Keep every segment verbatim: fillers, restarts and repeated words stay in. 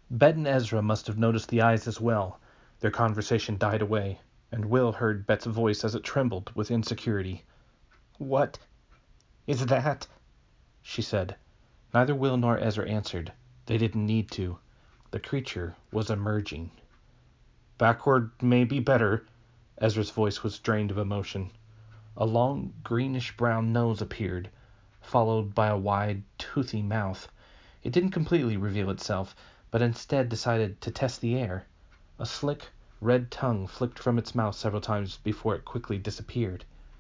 Bet and Ezra must have noticed the eyes as well. Their conversation died away, and Will heard Bet's voice as it trembled with insecurity. "What is that?" she said. Neither Will nor Ezra answered. They didn't need to. The creature was emerging. "Backward may be better." Ezra's voice was drained of emotion. A long, greenish-brown nose appeared, followed by a wide, toothy mouth. It didn't completely reveal itself, but instead decided to test the air. A slick, red tongue flicked from its mouth several times before it quickly disappeared.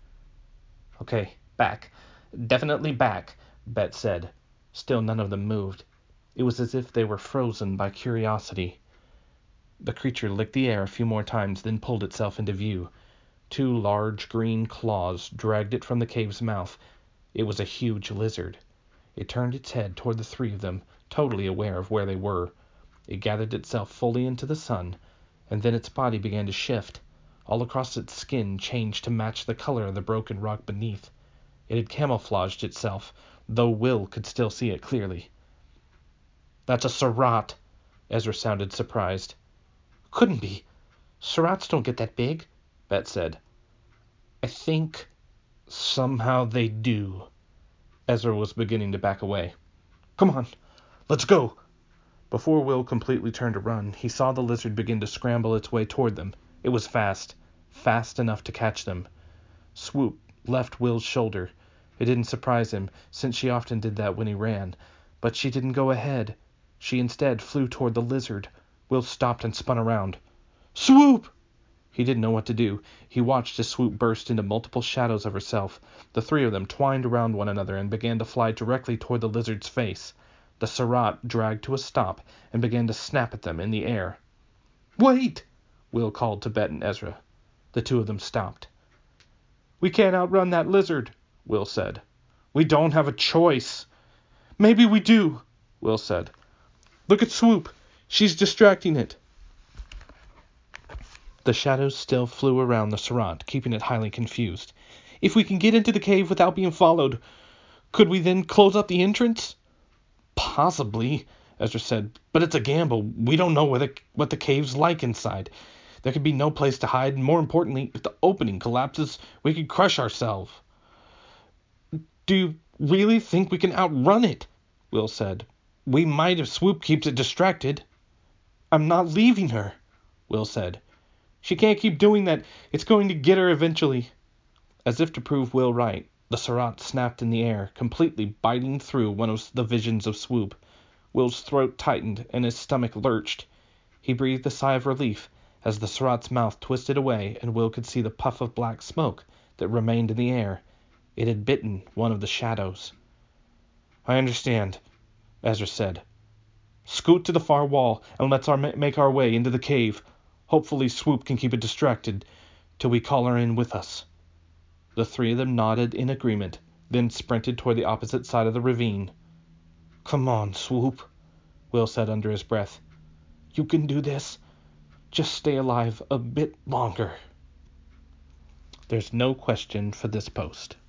"Okay, back. Definitely back," Bet said. Still none of them moved. It was as if they were frozen by curiosity. The creature licked the air a few more times, then pulled itself into view. Two large green claws dragged it from the cave's mouth. It was a huge lizard. It turned its head toward the three of them, totally aware of where they were. It gathered itself fully into the sun, and then its body began to shift. All across its skin changed to match the color of the broken rock beneath. It had camouflaged itself, though Will could still see it clearly. "That's a Surratt," Ezra sounded surprised. "Couldn't be. Surratts don't get that big," Bet said. "I think somehow they do." Ezra was beginning to back away. "Come on, let's go." Before Will completely turned to run, he saw the lizard begin to scramble its way toward them. It was fast, fast enough to catch them. Swoop left Will's shoulder. It didn't surprise him, since she often did that when he ran. But she didn't go ahead. She instead flew toward the lizard. Will stopped and spun around. "Swoop!" He didn't know what to do. He watched as Swoop burst into multiple shadows of herself. The three of them twined around one another and began to fly directly toward the lizard's face. The Surratt dragged to a stop and began to snap at them in the air. "Wait!" Will called to Bet and Ezra. The two of them stopped. "We can't outrun that lizard," Will said. "We don't have a choice." "Maybe we do," Will said. "Look at Swoop. She's distracting it." The shadows still flew around the Surratt, keeping it highly confused. "If we can get into the cave without being followed, could we then close up the entrance?" "Possibly," Ezra said, "but it's a gamble. We don't know what the, what the cave's like inside. There could be no place to hide, and more importantly, if the opening collapses, we could crush ourselves." "Do you really think we can outrun it?" Will said. "We might if Swoop keeps it distracted." "I'm not leaving her," Will said. "She can't keep doing that. It's going to get her eventually." As if to prove Will right, the Surratt snapped in the air, completely biting through one of the visions of Swoop. Will's throat tightened and his stomach lurched. He breathed a sigh of relief as the Surratt's mouth twisted away and Will could see the puff of black smoke that remained in the air. It had bitten one of the shadows. "I understand," Ezra said. "Scoot to the far wall and let's our make our way into the cave. Hopefully Swoop can keep it distracted till we call her in with us." The three of them nodded in agreement, then sprinted toward the opposite side of the ravine. "Come on, Swoop," Will said under his breath. "You can do this. Just stay alive a bit longer." There's no question for this post.